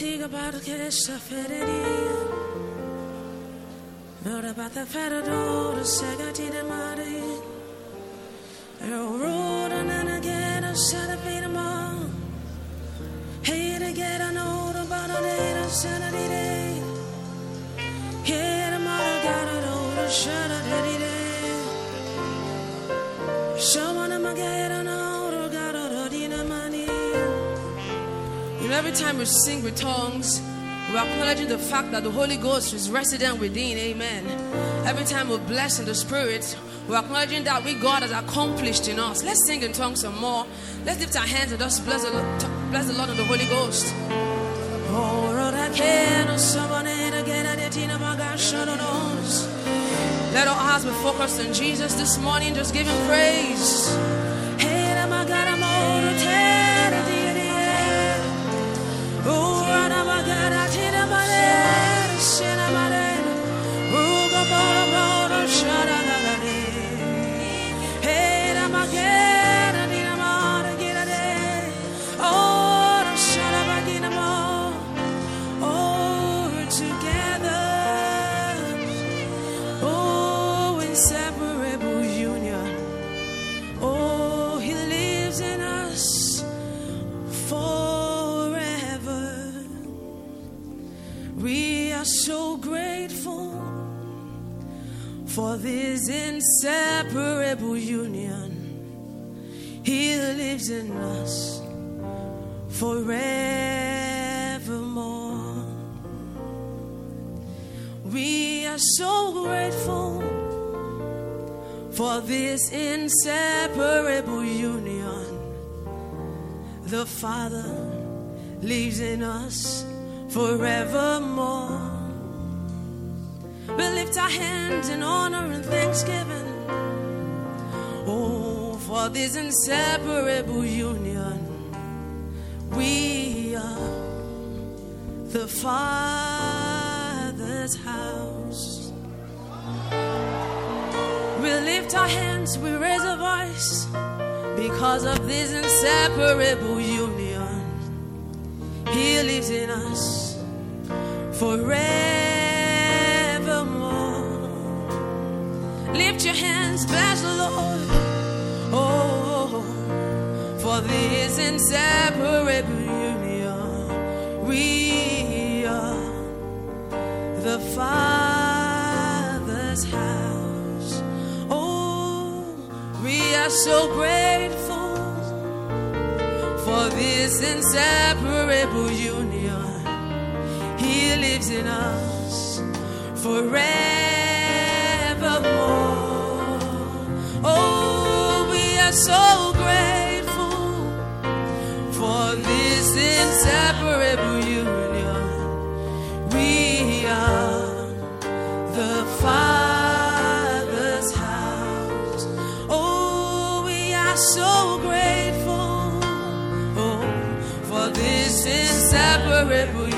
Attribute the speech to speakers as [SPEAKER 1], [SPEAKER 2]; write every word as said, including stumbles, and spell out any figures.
[SPEAKER 1] tiga para que se fereria. Not about the feridor, the segatine mari. A road and again a set of feet among. Hey, to get an old about a day of sanity day. Here, the mother got it old, shut it any day. Someone am get an old, got it in a money. You know, every time we sing with tongues, we're acknowledging the fact that the Holy Ghost is resident within. Amen. Every time we bless in the Spirit, we're acknowledging that we God has accomplished in us. Let's sing in tongues some more. Let's lift our hands and just bless the Lord, bless the Lord and the Holy Ghost. Let our hearts be focused on Jesus this morning. Just give Him praise. So grateful for this inseparable union. He lives in us forevermore. We are so grateful for this inseparable union. The Father lives in us forevermore. We lift our hands in honor and thanksgiving. Oh, for this inseparable union. We are the Father's house. We lift our hands, we raise a voice because of this inseparable union. He lives in us forevermore. Lift your hands, bless the Lord. Oh, for this inseparable union. We are the Father's house. Oh, we are so grateful for this inseparable union. He lives in us forevermore. Oh, we are so grateful for this inseparable union. We are the Father's house. Oh, we are so grateful for this inseparable